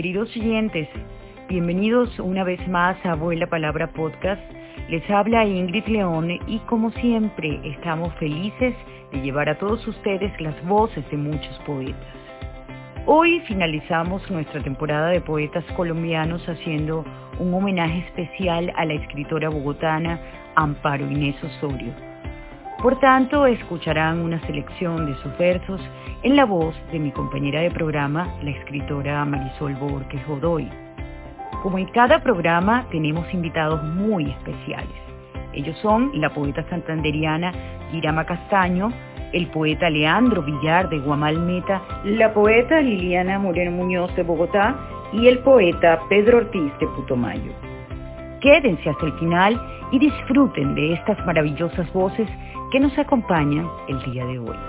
Queridos oyentes, bienvenidos una vez más a Abuela Palabra Podcast. Les habla Ingrid León y como siempre estamos felices de llevar a todos ustedes las voces de muchos poetas. Hoy finalizamos nuestra temporada de poetas colombianos haciendo un homenaje especial a la escritora bogotana Amparo Inés Osorio. Por tanto, escucharán una selección de sus versos en la voz de mi compañera de programa, la escritora Marisol Borges Godoy. Como en cada programa, tenemos invitados muy especiales. Ellos son la poeta santanderiana Irama Castaño, el poeta Leandro Villar de Guamal-Meta, la poeta Liliana Moreno Muñoz de Bogotá y el poeta Pedro Ortiz de Putumayo. Quédense hasta el final y disfruten de estas maravillosas voces que nos acompañan el día de hoy.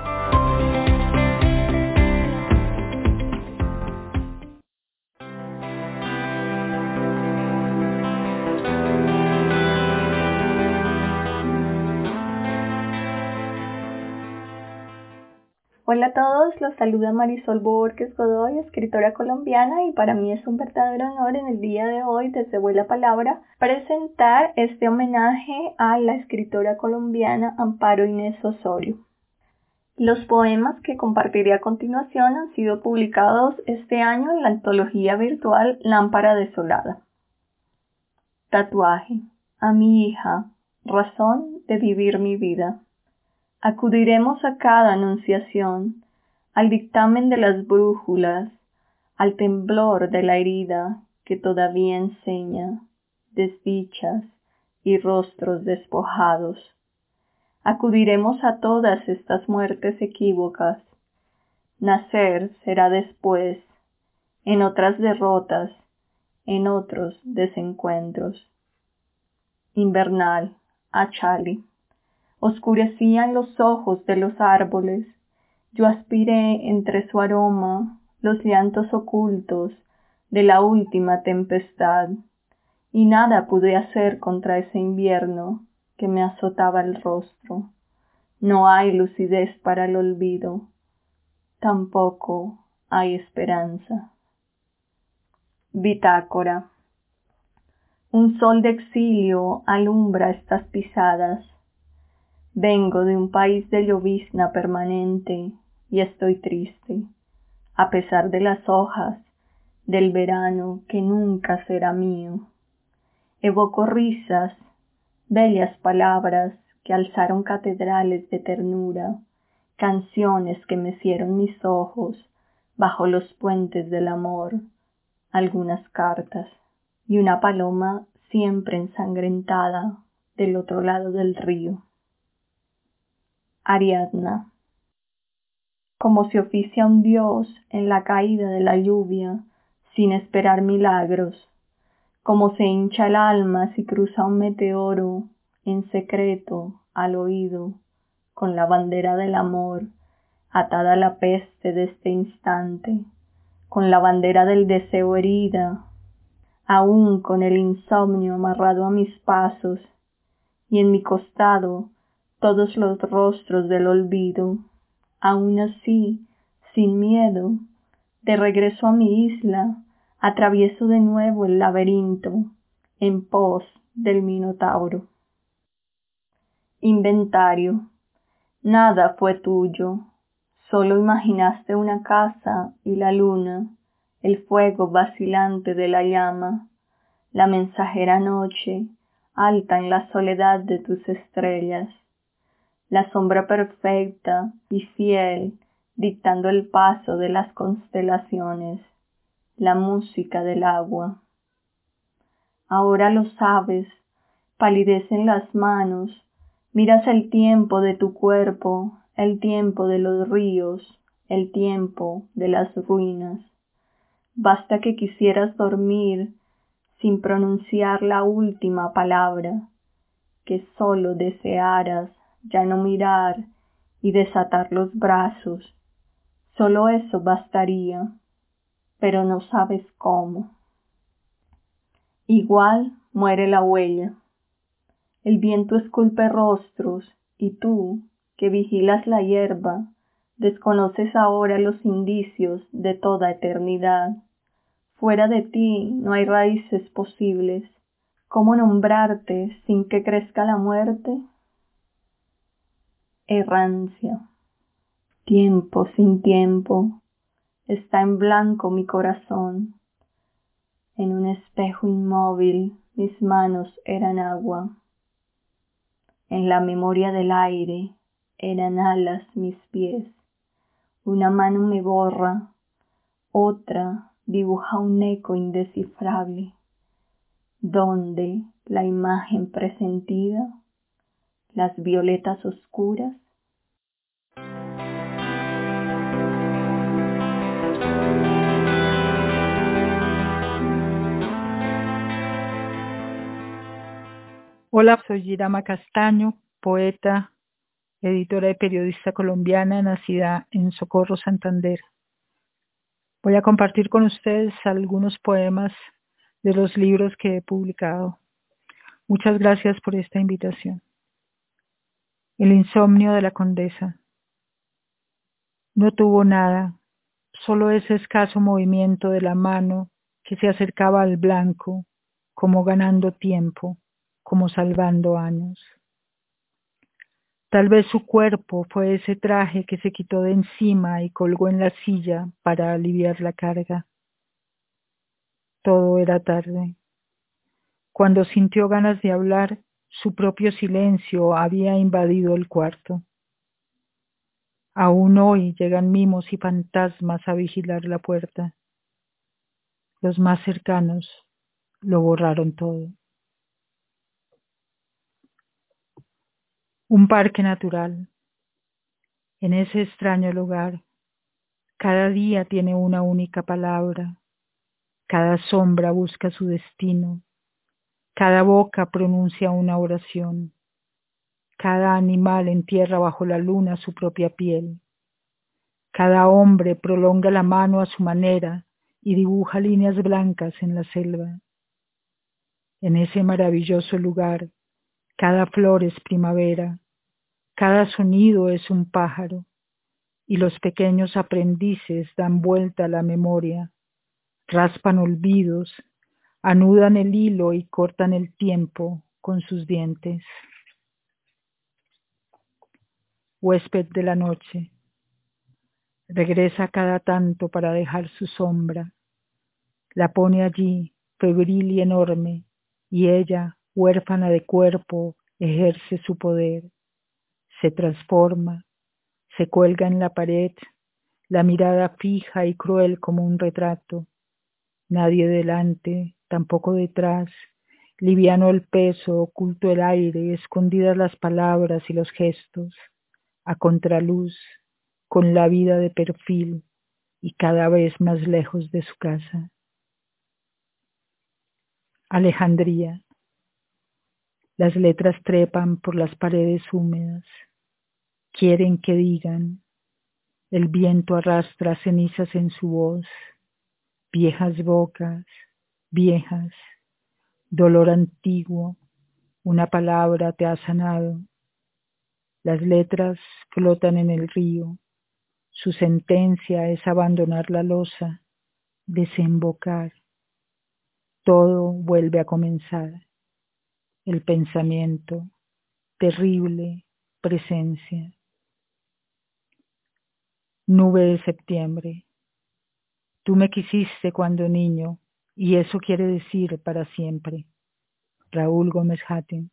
Hola a todos, los saluda Marisol Borges Godoy, escritora colombiana, y para mí es un verdadero honor en el día de hoy, desde Abuela Palabra, presentar este homenaje a la escritora colombiana Amparo Inés Osorio. Los poemas que compartiré a continuación han sido publicados este año en la antología virtual Lámpara Desolada. Tatuaje. A mi hija, razón de vivir mi vida. Acudiremos a cada anunciación, al dictamen de las brújulas, al temblor de la herida que todavía enseña desdichas y rostros despojados. Acudiremos a todas estas muertes equívocas. Nacer será después, en otras derrotas, en otros desencuentros. Invernal, Achali. Oscurecían los ojos de los árboles. Yo aspiré entre su aroma los llantos ocultos de la última tempestad, y nada pude hacer contra ese invierno que me azotaba el rostro. No hay lucidez para el olvido, tampoco hay esperanza. Bitácora. Un sol de exilio alumbra estas pisadas. Vengo de un país de llovizna permanente y estoy triste, a pesar de las hojas del verano que nunca será mío. Evoco risas, bellas palabras que alzaron catedrales de ternura, canciones que mecieron mis ojos bajo los puentes del amor, algunas cartas y una paloma siempre ensangrentada del otro lado del río. Ariadna. Como se oficia un dios en la caída de la lluvia, sin esperar milagros, como se hincha el alma si cruza un meteoro en secreto al oído, con la bandera del amor atada a la peste de este instante, con la bandera del deseo herida, aún con el insomnio amarrado a mis pasos, y en mi costado todos los rostros del olvido. Aún así, sin miedo, de regreso a mi isla, atravieso de nuevo el laberinto en pos del Minotauro. Inventario. Nada fue tuyo, solo imaginaste una casa y la luna, el fuego vacilante de la llama, la mensajera noche, alta en la soledad de tus estrellas, la sombra perfecta y fiel dictando el paso de las constelaciones, la música del agua. Ahora lo sabes, palidecen las manos, miras el tiempo de tu cuerpo, el tiempo de los ríos, el tiempo de las ruinas. Basta que quisieras dormir sin pronunciar la última palabra, que solo desearas ya no mirar y desatar los brazos. Solo eso bastaría, pero no sabes cómo. Igual muere la huella. El viento esculpe rostros y tú, que vigilas la hierba, desconoces ahora los indicios de toda eternidad. Fuera de ti no hay raíces posibles. ¿Cómo nombrarte sin que crezca la muerte? Errancia. Tiempo sin tiempo. Está en blanco mi corazón. En un espejo inmóvil mis manos eran agua. En la memoria del aire eran alas mis pies. Una mano me borra, otra dibuja un eco indescifrable, donde la imagen presentida, las violetas oscuras. Hola, soy Girama Castaño, poeta, editora y periodista colombiana, nacida en Socorro, Santander. Voy a compartir con ustedes algunos poemas de los libros que he publicado. Muchas gracias por esta invitación. El insomnio de la condesa. No tuvo nada, solo ese escaso movimiento de la mano que se acercaba al blanco, como ganando tiempo, como salvando años. Tal vez su cuerpo fue ese traje que se quitó de encima y colgó en la silla para aliviar la carga. Todo era tarde. Cuando sintió ganas de hablar, su propio silencio había invadido el cuarto. Aún hoy llegan mimos y fantasmas a vigilar la puerta. Los más cercanos lo borraron todo. Un parque natural. En ese extraño lugar, cada día tiene una única palabra. Cada sombra busca su destino. Cada boca pronuncia una oración. Cada animal entierra bajo la luna su propia piel. Cada hombre prolonga la mano a su manera y dibuja líneas blancas en la selva. En ese maravilloso lugar, cada flor es primavera, cada sonido es un pájaro, y los pequeños aprendices dan vuelta a la memoria, raspan olvidos, anudan el hilo y cortan el tiempo con sus dientes. Huésped de la noche. Regresa cada tanto para dejar su sombra. La pone allí, febril y enorme, y ella, huérfana de cuerpo, ejerce su poder. Se transforma, se cuelga en la pared, la mirada fija y cruel como un retrato. Nadie delante, tampoco detrás, liviano el peso, oculto el aire, escondidas las palabras y los gestos, a contraluz, con la vida de perfil y cada vez más lejos de su casa. Alejandría. Las letras trepan por las paredes húmedas. Quieren que digan. El viento arrastra cenizas en su voz. Viejas bocas, viejas. Dolor antiguo. Una palabra te ha sanado. Las letras flotan en el río. Su sentencia es abandonar la losa, desembocar. Todo vuelve a comenzar. El pensamiento, terrible presencia. Nube de septiembre. Tú me quisiste cuando niño, y eso quiere decir para siempre. Raúl Gómez Hatem.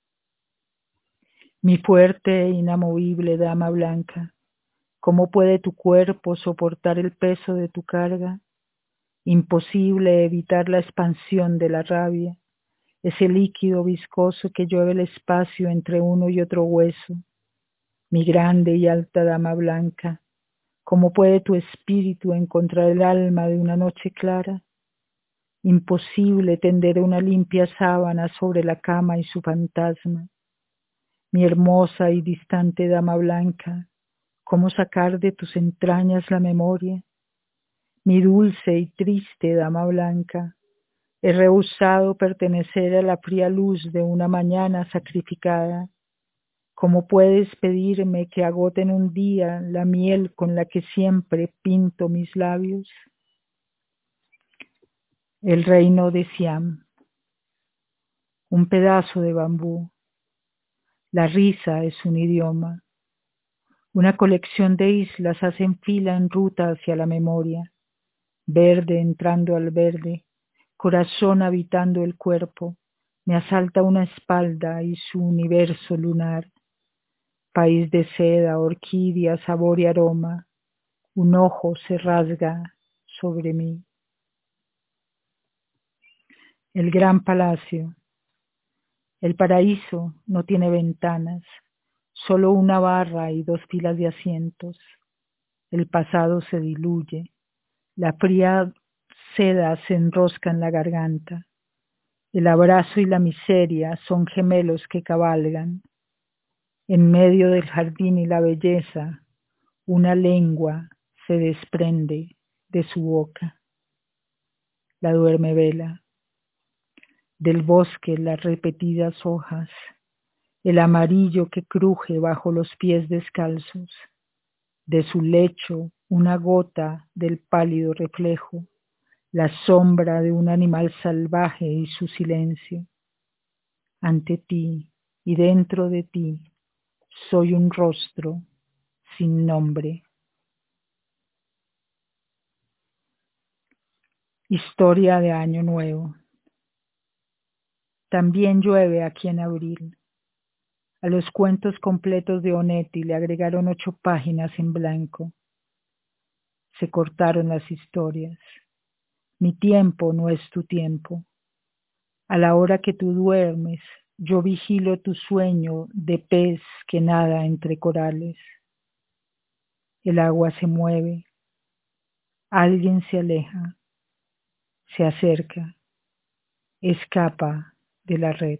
Mi fuerte e inamovible dama blanca, ¿cómo puede tu cuerpo soportar el peso de tu carga? Imposible evitar la expansión de la rabia, ese líquido viscoso que llueve el espacio entre uno y otro hueso. Mi grande y alta dama blanca, ¿cómo puede tu espíritu encontrar el alma de una noche clara? Imposible tender una limpia sábana sobre la cama y su fantasma. Mi hermosa y distante dama blanca, ¿cómo sacar de tus entrañas la memoria? Mi dulce y triste dama blanca, he rehusado pertenecer a la fría luz de una mañana sacrificada. ¿Cómo puedes pedirme que agote en un día la miel con la que siempre pinto mis labios? El reino de Siam, un pedazo de bambú. La risa es un idioma. Una colección de islas hacen fila en ruta hacia la memoria. Verde entrando al verde, corazón habitando el cuerpo, me asalta una espalda y su universo lunar. País de seda, orquídea, sabor y aroma, un ojo se rasga sobre mí. El gran palacio. El paraíso no tiene ventanas, solo una barra y 2 filas de asientos. El pasado se diluye, la fría seda se enrosca en la garganta. El abrazo y la miseria son gemelos que cabalgan. En medio del jardín y la belleza, una lengua se desprende de su boca. La duerme vela. Del bosque las repetidas hojas, el amarillo que cruje bajo los pies descalzos. De su lecho una gota del pálido reflejo, la sombra de un animal salvaje y su silencio. Ante ti y dentro de ti soy un rostro sin nombre. Historia de Año Nuevo. También llueve aquí en abril. A los cuentos completos de Onetti le agregaron 8 páginas en blanco. Se cortaron las historias. Mi tiempo no es tu tiempo. A la hora que tú duermes, yo vigilo tu sueño de pez que nada entre corales. El agua se mueve. Alguien se aleja. Se acerca. Escapa de la red.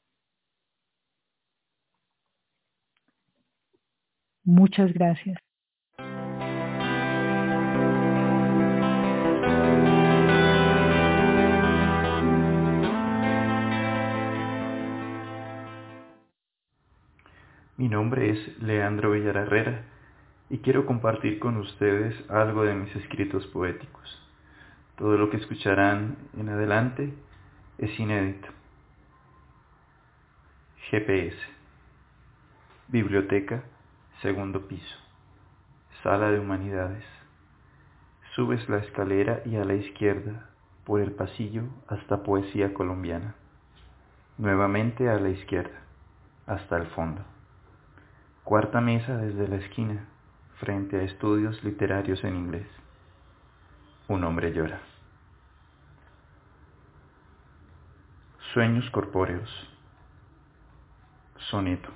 Muchas gracias. Mi nombre es Leandro Villar Herrera y quiero compartir con ustedes algo de mis escritos poéticos. Todo lo que escucharán en adelante es inédito. GPS. Biblioteca, segundo piso. Sala de Humanidades. Subes la escalera y a la izquierda, por el pasillo hasta Poesía Colombiana. Nuevamente a la izquierda, hasta el fondo. Cuarta mesa desde la esquina, frente a Estudios Literarios en Inglés. Un hombre llora. Sueños corpóreos. Soneto.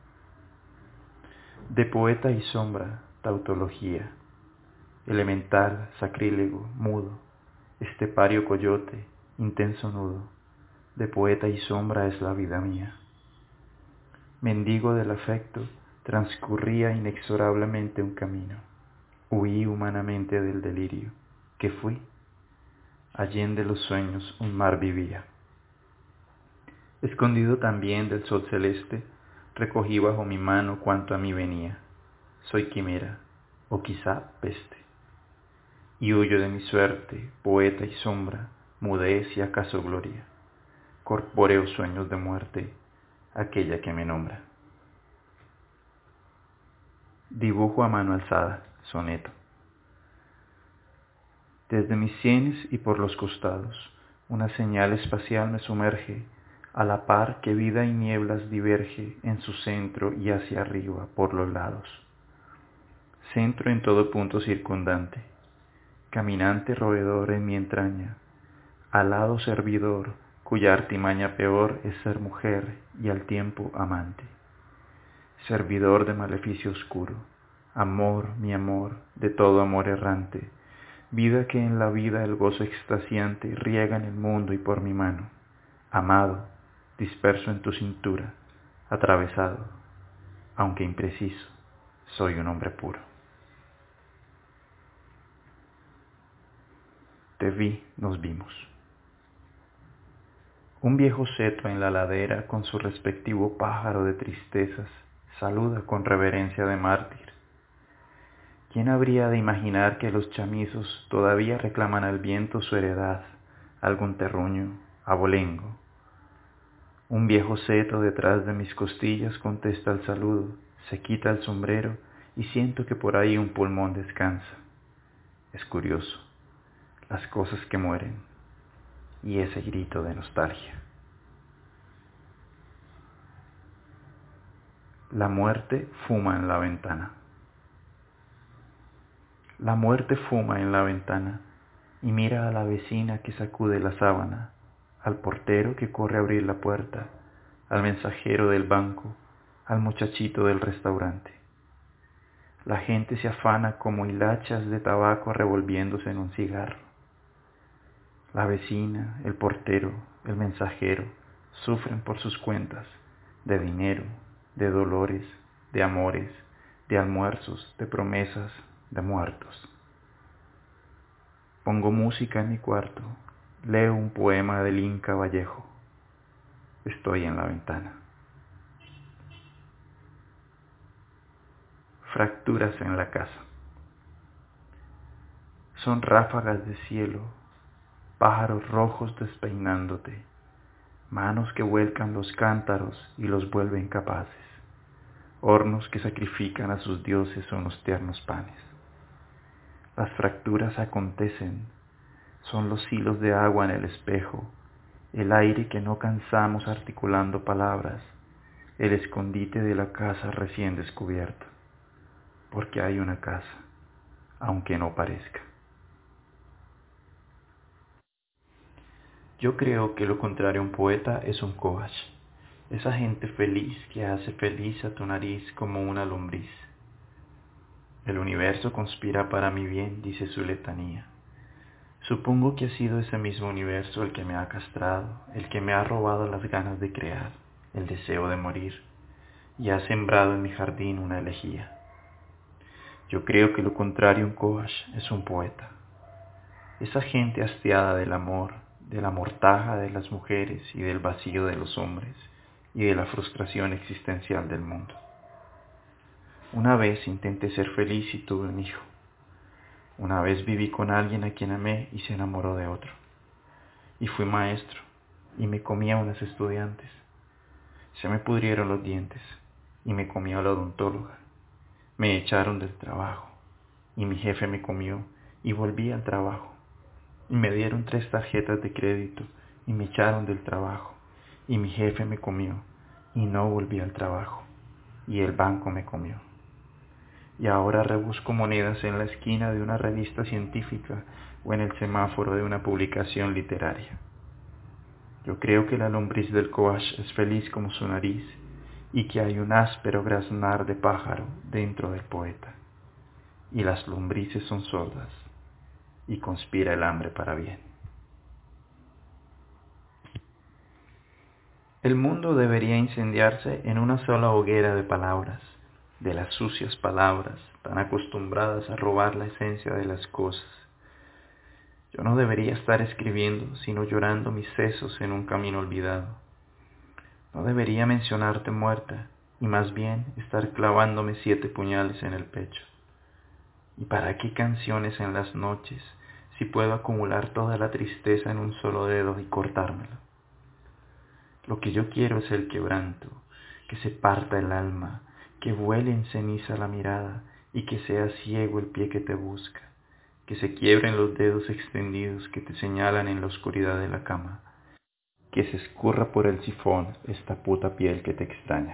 De poeta y sombra, tautología. Elemental, sacrílego, mudo. Estepario coyote, intenso nudo. De poeta y sombra es la vida mía. Mendigo del afecto, transcurría inexorablemente un camino. Huí humanamente del delirio. ¿Qué fui? Allende los sueños un mar vivía. Escondido también del sol celeste, recogí bajo mi mano cuanto a mí venía. Soy quimera, o quizá peste. Y huyo de mi suerte, poeta y sombra, mudez y acaso gloria. Corpóreos sueños de muerte, aquella que me nombra. Dibujo a mano alzada, soneto. Desde mis sienes y por los costados, una señal espacial me sumerge, a la par que vida y nieblas diverge en su centro y hacia arriba por los lados. Centro en todo punto circundante, caminante roedor en mi entraña, alado servidor, cuya artimaña peor es ser mujer y al tiempo amante. Servidor de maleficio oscuro, amor, mi amor, de todo amor errante, vida que en la vida el gozo extasiante riega en el mundo y por mi mano, amado, disperso en tu cintura, atravesado, aunque impreciso, soy un hombre puro. Te vi, nos vimos. Un viejo seto en la ladera con su respectivo pájaro de tristezas saluda con reverencia de mártir. ¿Quién habría de imaginar que los chamizos todavía reclaman al viento su heredad, algún terruño, abolengo. Un viejo seto detrás de mis costillas contesta al saludo, se quita el sombrero y siento que por ahí un pulmón descansa. Es curioso, las cosas que mueren y ese grito de nostalgia. La muerte fuma en la ventana. La muerte fuma en la ventana y mira a la vecina que sacude la sábana, al portero que corre a abrir la puerta, al mensajero del banco, al muchachito del restaurante. La gente se afana como hilachas de tabaco revolviéndose en un cigarro. La vecina, el portero, el mensajero sufren por sus cuentas de dinero, de dolores, de amores, de almuerzos, de promesas, de muertos. Pongo música en mi cuarto, leo un poema del Inca Vallejo. Estoy en la ventana. Fracturas en la casa. Son ráfagas de cielo, pájaros rojos despeinándote, manos que vuelcan los cántaros y los vuelven capaces, hornos que sacrifican a sus dioses unos tiernos panes. Las fracturas acontecen, son los hilos de agua en el espejo, el aire que no cansamos articulando palabras, el escondite de la casa recién descubierto, porque hay una casa, aunque no parezca. Yo creo que lo contrario a un poeta es un coach, esa gente feliz que hace feliz a tu nariz como una lombriz. El universo conspira para mi bien, dice su letanía. Supongo que ha sido ese mismo universo el que me ha castrado, el que me ha robado las ganas de crear, el deseo de morir, y ha sembrado en mi jardín una elegía. Yo creo que lo contrario a un coach es un poeta. Esa gente hastiada del amor, de la mortaja de las mujeres y del vacío de los hombres y de la frustración existencial del mundo. Una vez intenté ser feliz y tuve un hijo. Una vez viví con alguien a quien amé y se enamoró de otro. Y fui maestro y me comí a unas estudiantes. Se me pudrieron los dientes y me comió la odontóloga. Me echaron del trabajo y mi jefe me comió y volví al trabajo. Y me dieron 3 tarjetas de crédito y me echaron del trabajo. Y mi jefe me comió y no volví al trabajo. Y el banco me comió. Y ahora rebusco monedas en la esquina de una revista científica o en el semáforo de una publicación literaria. Yo creo que la lombriz del coach es feliz como su nariz y que hay un áspero graznar de pájaro dentro del poeta. Y las lombrices son sordas y conspira el hambre para bien. El mundo debería incendiarse en una sola hoguera de palabras, de las sucias palabras, tan acostumbradas a robar la esencia de las cosas. Yo no debería estar escribiendo, sino llorando mis sesos en un camino olvidado. No debería mencionarte muerta, y más bien estar clavándome 7 puñales en el pecho. ¿Y para qué canciones en las noches, si puedo acumular toda la tristeza en un solo dedo y cortármela? Lo que yo quiero es el quebranto, que se parta el alma, que vuele en ceniza la mirada y que sea ciego el pie que te busca, que se quiebren los dedos extendidos que te señalan en la oscuridad de la cama, que se escurra por el sifón esta puta piel que te extraña.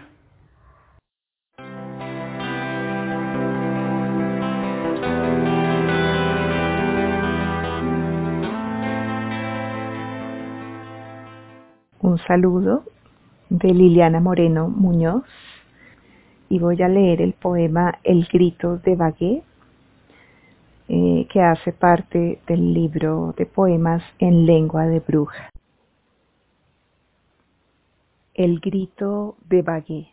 Un saludo de Liliana Moreno Muñoz y voy a leer el poema El grito de Bagué, que hace parte del libro de poemas En lengua de bruja. El grito de Bagué.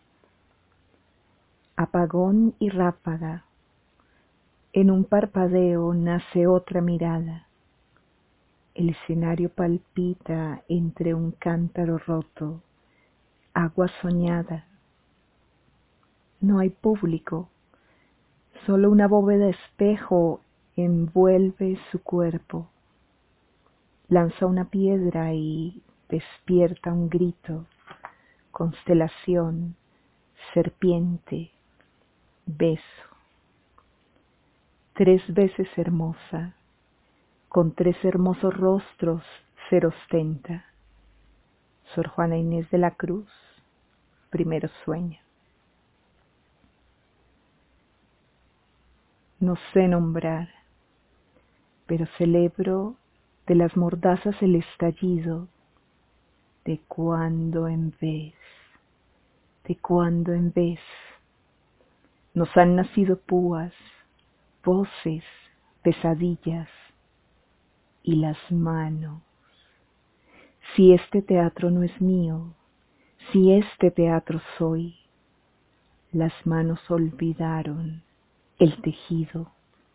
Apagón y ráfaga. En un parpadeo nace otra mirada. El escenario palpita entre un cántaro roto, agua soñada. No hay público, solo una bóveda espejo envuelve su cuerpo. Lanza una piedra y despierta un grito, constelación, serpiente, beso. 3 veces hermosa, con 3 hermosos rostros ser ostenta. Sor Juana Inés de la Cruz, primero sueño. No sé nombrar, pero celebro de las mordazas el estallido, de cuando en vez, de cuando en vez, nos han nacido púas, voces, pesadillas y las manos. Si este teatro no es mío, si este teatro soy, las manos olvidaron el tejido.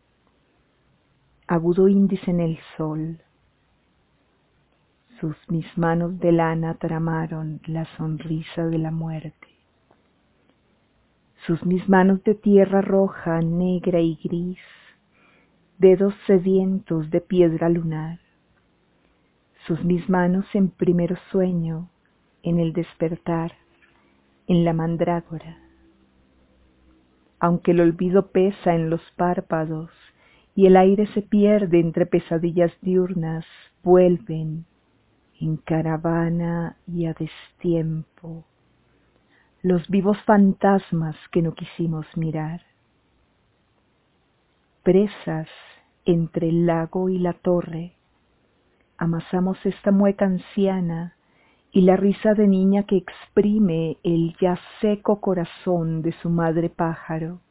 Agudo índice en el sol, mis manos de lana tramaron la sonrisa de la muerte. Mis manos de tierra roja, negra y gris, dedos sedientos de piedra lunar. Mis manos en primero sueño, en el despertar, en la mandrágora. Aunque el olvido pesa en los párpados y el aire se pierde entre pesadillas diurnas, vuelven en caravana y a destiempo los vivos fantasmas que no quisimos mirar. Presas entre el lago y la torre, amasamos esta mueca anciana y la risa de niña que exprime el ya seco corazón de su madre pájaro.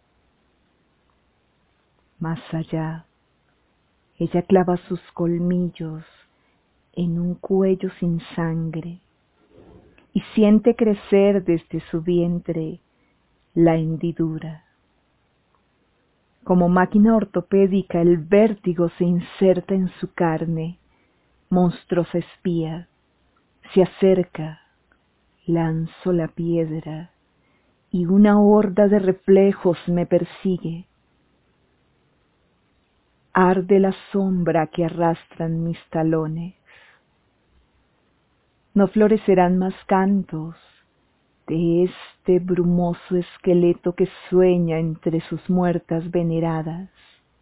Más allá, ella clava sus colmillos en un cuello sin sangre y siente crecer desde su vientre la hendidura. Como máquina ortopédica el vértigo se inserta en su carne, monstruosa espía, se acerca, lanzo la piedra y una horda de reflejos me persigue. Arde la sombra que arrastran mis talones. No florecerán más cantos de este brumoso esqueleto que sueña entre sus muertas veneradas,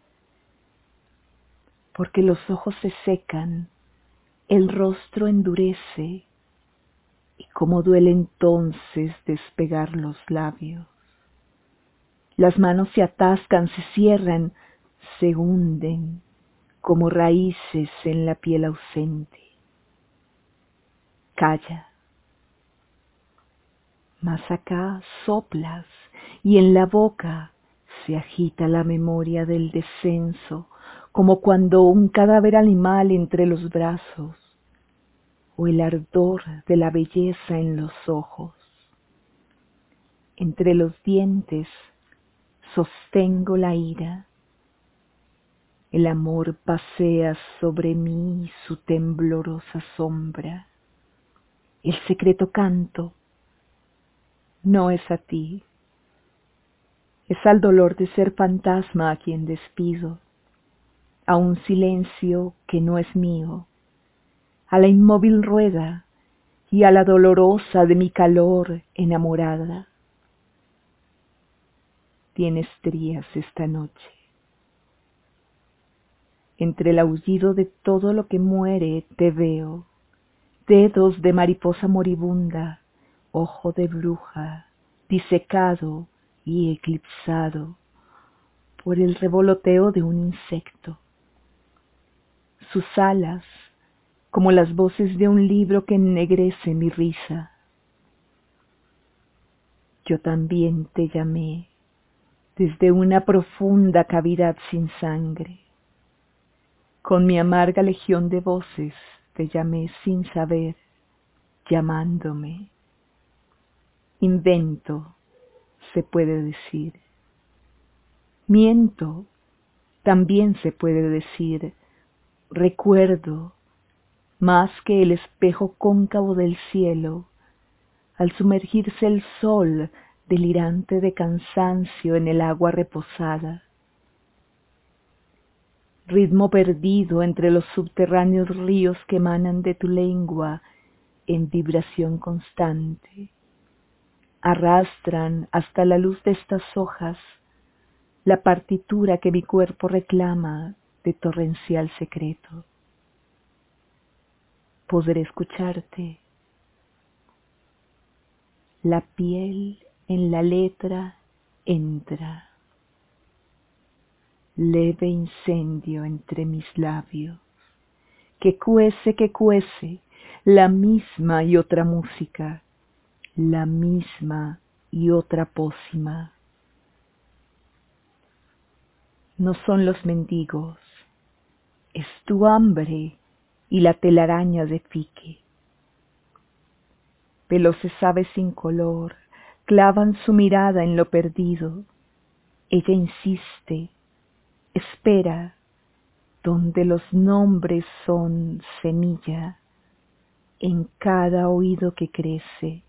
porque los ojos se secan, el rostro endurece, y cómo duele entonces despegar los labios. Las manos se atascan, se cierran, se hunden como raíces en la piel ausente. Calla. Más acá soplas y en la boca se agita la memoria del descenso, como cuando un cadáver animal entre los brazos, o el ardor de la belleza en los ojos. Entre los dientes sostengo la ira. El amor pasea sobre mí su temblorosa sombra. El secreto canto no es a ti, es al dolor de ser fantasma a quien despido, a un silencio que no es mío, a la inmóvil rueda y a la dolorosa de mi calor enamorada. Tienes estrías esta noche. Entre el aullido de todo lo que muere te veo, dedos de mariposa moribunda, ojo de bruja, disecado y eclipsado por el revoloteo de un insecto. Sus alas, como las voces de un libro que ennegrece mi risa. Yo también te llamé desde una profunda cavidad sin sangre. Con mi amarga legión de voces te llamé sin saber, llamándome. Invento, se puede decir. Miento, también se puede decir. Recuerdo, más que el espejo cóncavo del cielo, al sumergirse el sol delirante de cansancio en el agua reposada. ritmo perdido entre los subterráneos ríos que emanan de tu lengua en vibración constante. Arrastran hasta la luz de estas hojas la partitura que mi cuerpo reclama de torrencial secreto. Podré escucharte. La piel en la letra entra. Leve incendio entre mis labios, que cuece, la misma y otra música, la misma y otra pócima. No son los mendigos, es tu hambre y la telaraña de fique. Veloces aves sin color clavan su mirada en lo perdido. Ella insiste, espera, donde los nombres son semilla en cada oído que crece.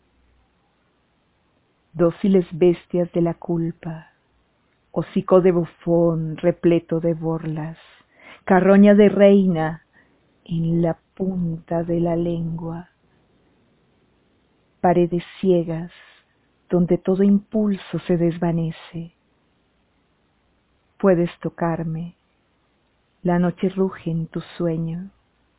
Dóciles bestias de la culpa, hocico de bufón repleto de borlas, carroña de reina en la punta de la lengua, paredes ciegas donde todo impulso se desvanece. Puedes tocarme, la noche ruge en tu sueño.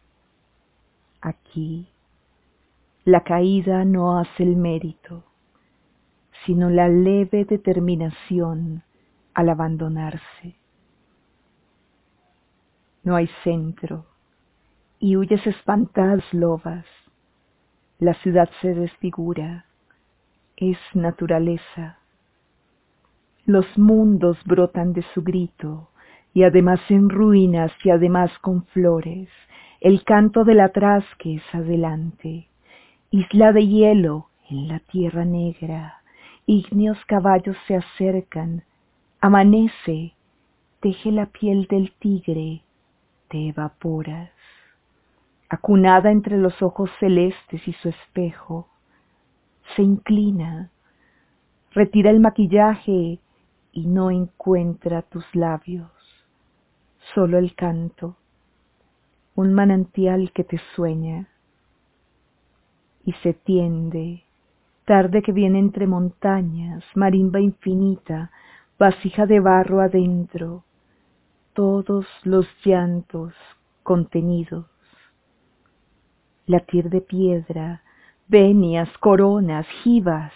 Aquí, la caída no hace el mérito, sino la leve determinación al abandonarse. No hay centro, y huyes espantadas lobas. La ciudad se desfigura, es naturaleza. Los mundos brotan de su grito, y además en ruinas y además con flores, el canto del atrás que es adelante. Isla de hielo en la tierra negra, ígneos caballos se acercan, amanece, teje la piel del tigre, te evaporas. Acunada entre los ojos celestes y su espejo, se inclina, retira el maquillaje y no encuentra tus labios, solo el canto, un manantial que te sueña, y se tiende, tarde que viene entre montañas, marimba infinita, vasija de barro adentro, todos los llantos contenidos. Latir de piedra, venias, coronas, jivas.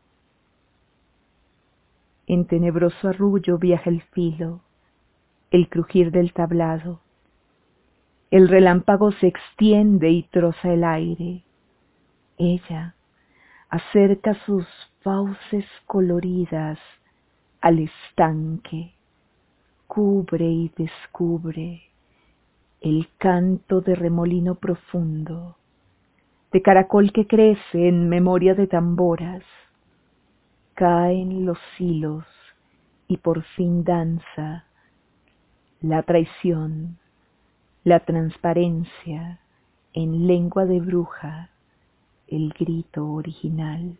En tenebroso arrullo viaja el filo, el crujir del tablado. El relámpago se extiende y troza el aire. Ella acerca sus fauces coloridas al estanque, cubre y descubre el canto de remolino profundo, de caracol que crece en memoria de tamboras. Caen los hilos y por fin danza la traición, la transparencia, en lengua de bruja, el grito original.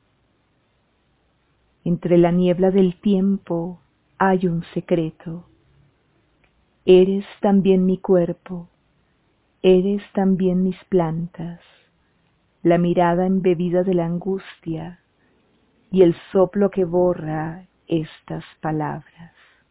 Entre la niebla del tiempo hay un secreto. Eres también mi cuerpo, eres también mis plantas, la mirada embebida de la angustia y el soplo que borra estas palabras.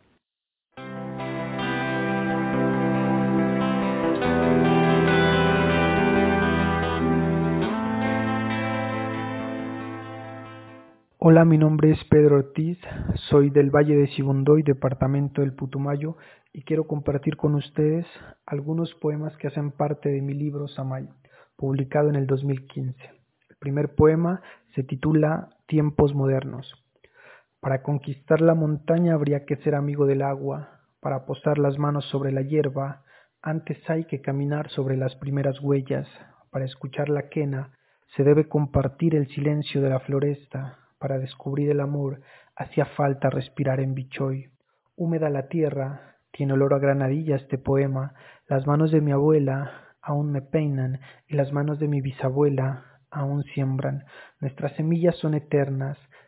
Hola, mi nombre es Pedro Ortiz, soy del Valle de Sibundoy, departamento del Putumayo, y quiero compartir con ustedes algunos poemas que hacen parte de mi libro Samay, publicado en el 2015. El primer poema se titula Tiempos modernos. Para conquistar la montaña habría que ser amigo del agua, para posar las manos sobre la hierba, antes hay que caminar sobre las primeras huellas, para escuchar la quena se debe compartir el silencio de la floresta. Para descubrir el amor hacía falta respirar en Bichoy. Húmeda la tierra, tiene olor a granadilla este poema. Las manos de mi abuela aún me peinan y las manos de mi bisabuela aún siembran. Nuestras semillas son eternas,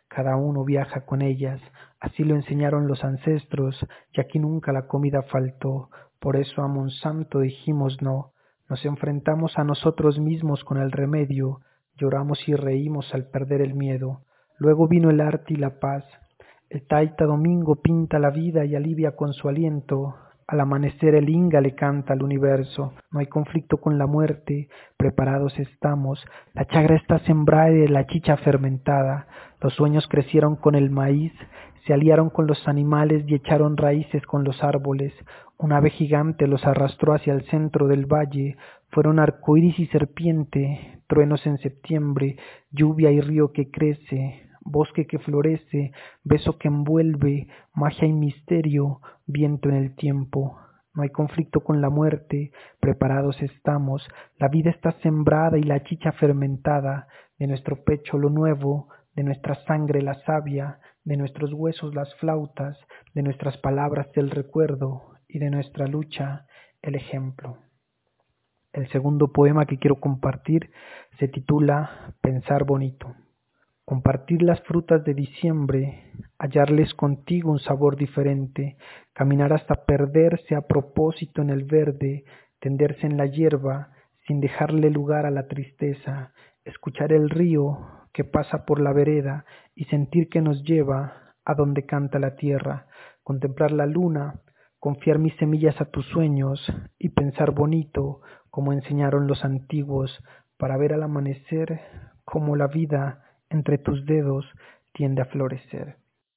cada uno viaja con ellas. Así lo enseñaron los ancestros, y aquí nunca la comida faltó. Por eso a Monsanto dijimos no. Nos enfrentamos a nosotros mismos con el remedio, lloramos y reímos al perder el miedo. Luego vino el arte y la paz. El taita Domingo pinta la vida y alivia con su aliento. Al amanecer el Inga le canta al universo. No hay conflicto con la muerte, preparados estamos. La chagra está sembrada y la chicha fermentada. Los sueños crecieron con el maíz, se aliaron con los animales y echaron raíces con los árboles. Un ave gigante los arrastró hacia el centro del valle. Fueron arcoíris y serpiente, truenos en septiembre, lluvia y río que crece, bosque que florece, beso que envuelve, magia y misterio, viento en el tiempo. No hay conflicto con la muerte, preparados estamos. La vida está sembrada y la chicha fermentada. De nuestro pecho lo nuevo, de nuestra sangre la savia, de nuestros huesos las flautas, de nuestras palabras el recuerdo y de nuestra lucha el ejemplo. El segundo poema que quiero compartir se titula Pensar bonito. Compartir las frutas de diciembre, hallarles contigo un sabor diferente, caminar hasta perderse a propósito en el verde, tenderse en la hierba sin dejarle lugar a la tristeza, escuchar el río que pasa por la vereda y sentir que nos lleva a donde canta la tierra, contemplar la luna, confiar mis semillas a tus sueños y pensar bonito como enseñaron los antiguos para ver al amanecer como la vida entre tus dedos tiende a florecer.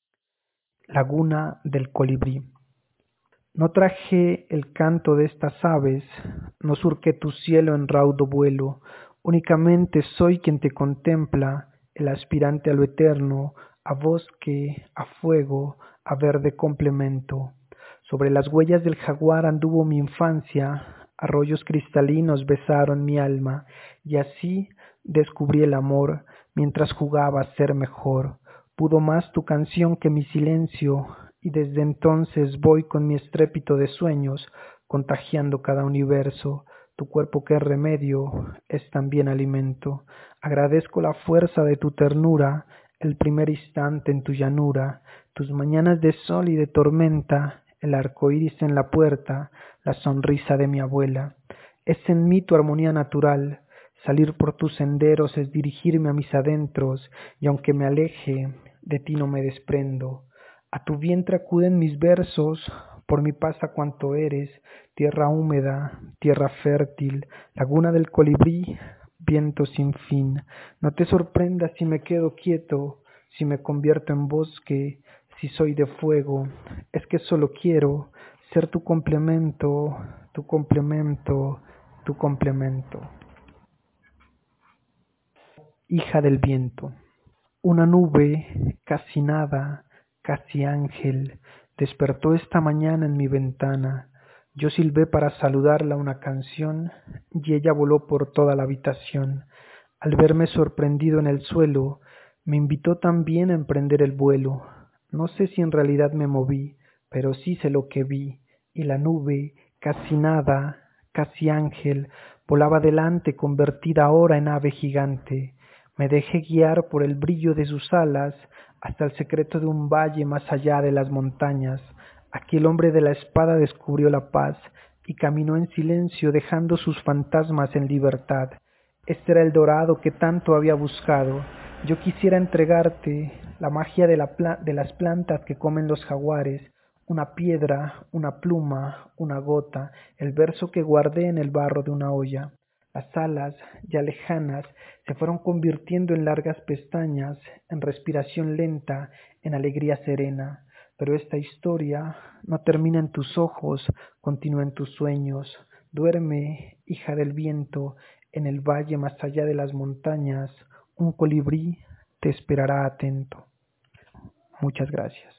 Laguna del colibrí. No traje el canto de estas aves, no surqué tu cielo en raudo vuelo, únicamente soy quien te contempla, el aspirante a lo eterno, a bosque, a fuego, a verde complemento. Sobre las huellas del jaguar anduvo mi infancia, arroyos cristalinos besaron mi alma, y así descubrí el amor, mientras jugaba a ser mejor. Pudo más tu canción que mi silencio, y desde entonces voy con mi estrépito de sueños, contagiando cada universo. Tu cuerpo que es remedio, es también alimento. Agradezco la fuerza de tu ternura, el primer instante en tu llanura, tus mañanas de sol y de tormenta, el arco iris en la puerta, la sonrisa de mi abuela. Es en mí tu armonía natural. Salir por tus senderos es dirigirme a mis adentros, y aunque me aleje, de ti no me desprendo. A tu vientre acuden mis versos, por mi pasa cuanto eres, tierra húmeda, tierra fértil, laguna del colibrí, viento sin fin. No te sorprendas si me quedo quieto, si me convierto en bosque, si soy de fuego. Es que solo quiero ser tu complemento, tu complemento, tu complemento. Hija del viento. Una nube, casi nada, casi ángel, despertó esta mañana en mi ventana. Yo silbé para saludarla una canción y ella voló por toda la habitación. Al verme sorprendido en el suelo, me invitó también a emprender el vuelo. No sé si en realidad me moví, pero sí sé lo que vi. Y la nube, casi nada, casi ángel, volaba delante convertida ahora en ave gigante. Me dejé guiar por el brillo de sus alas hasta el secreto de un valle más allá de las montañas. Aquí el hombre de la espada descubrió la paz y caminó en silencio dejando sus fantasmas en libertad. Este era el dorado que tanto había buscado. Yo quisiera entregarte la magia de las plantas que comen los jaguares, una piedra, una pluma, una gota, el verso que guardé en el barro de una olla. Las alas, ya lejanas, se fueron convirtiendo en largas pestañas, en respiración lenta, en alegría serena. Pero esta historia no termina en tus ojos, continúa en tus sueños. Duerme, hija del viento, en el valle más allá de las montañas. Un colibrí te esperará atento. Muchas gracias.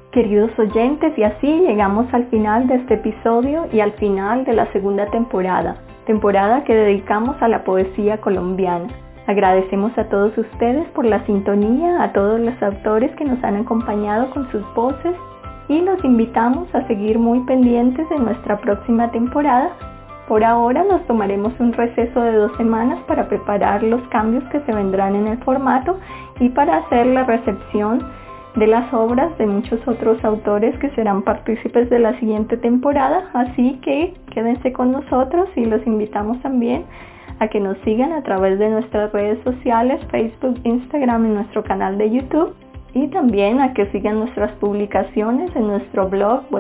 Queridos oyentes, y así llegamos al final de este episodio y al final de la segunda temporada que dedicamos a la poesía colombiana. Agradecemos a todos ustedes por la sintonía, a todos los autores que nos han acompañado con sus voces y los invitamos a seguir muy pendientes de nuestra próxima temporada. Por ahora nos tomaremos un receso de 2 semanas para preparar los cambios que se vendrán en el formato y para hacer la recepción de las obras de muchos otros autores que serán partícipes de la siguiente temporada, así que quédense con nosotros y los invitamos también a que nos sigan a través de nuestras redes sociales, Facebook, Instagram y nuestro canal de YouTube, y también a que sigan nuestras publicaciones en nuestro blog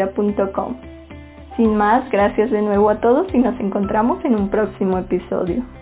vuelapalabra.com. Sin más, gracias de nuevo a todos y nos encontramos en un próximo episodio.